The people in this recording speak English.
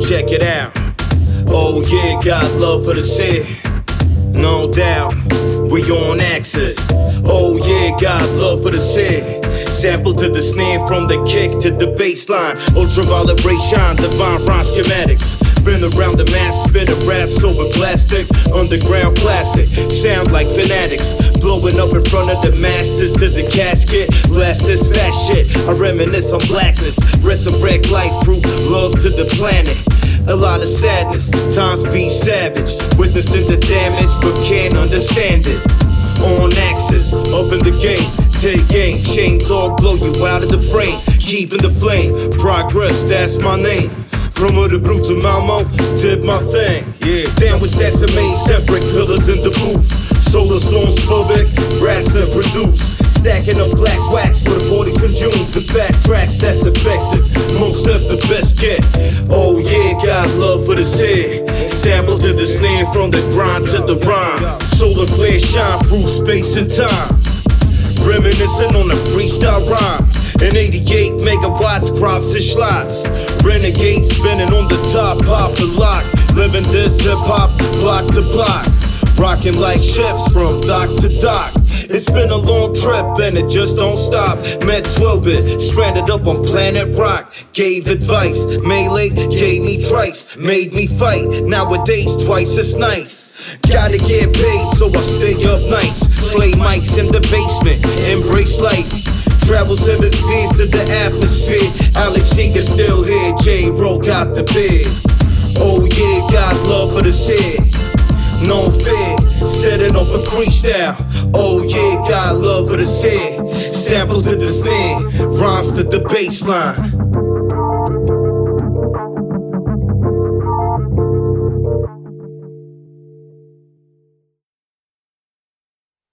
check it out. Oh yeah, got love for the city, no doubt, we on access. Oh yeah, got love for the city. Sample to the snare, from the kick to the bass line. Ultraviolet ray shine, divine rhyme schematics. Been around the map, spinning raps over plastic. Underground classic, sound like fanatics. Blowing up in front of the masses to the casket. Blast this fat shit, I reminisce on blackness. Resurrect life through love to the planet. A lot of sadness, times be savage. Witnessing the damage, but can't understand it. On axis, up in the game, take aim. Shame dog, blow you out of the frame. Keeping the flame, progress, that's my name. From the brute to Malmo, did my thing. Yeah, down with stats and main separate pillars in the booth. Solar storms phobic, raps and produce. Stacking up black wax for the 40s in June. To fat tracks that's effective, most of the best get. Oh yeah, got love for the city. Sample to the snare, from the grind to the rhyme. Solar flare shine through space and time. Reminiscing on a freestyle rhyme. In 88 megawatts, crops and schlots. Renegade spinning on the top, pop and lock. Living this hip hop, block to block. Rocking like ships from dock to dock. It's been a long trip and it just don't stop. Met 12-bit, stranded up on planet Rock. Gave advice, Melee gave me trice. Made me fight, nowadays twice as nice. Gotta get paid, so I stay up nights. Slay mics in the basement, embrace life. Travels in the seas to the atmosphere. Alex Sheik is still here, J-Ro got the biz. Oh yeah, got love for the city, no fear, setting off a freestyle. Oh yeah, got love for the city. Sample to the snare, rhymes to the bass line.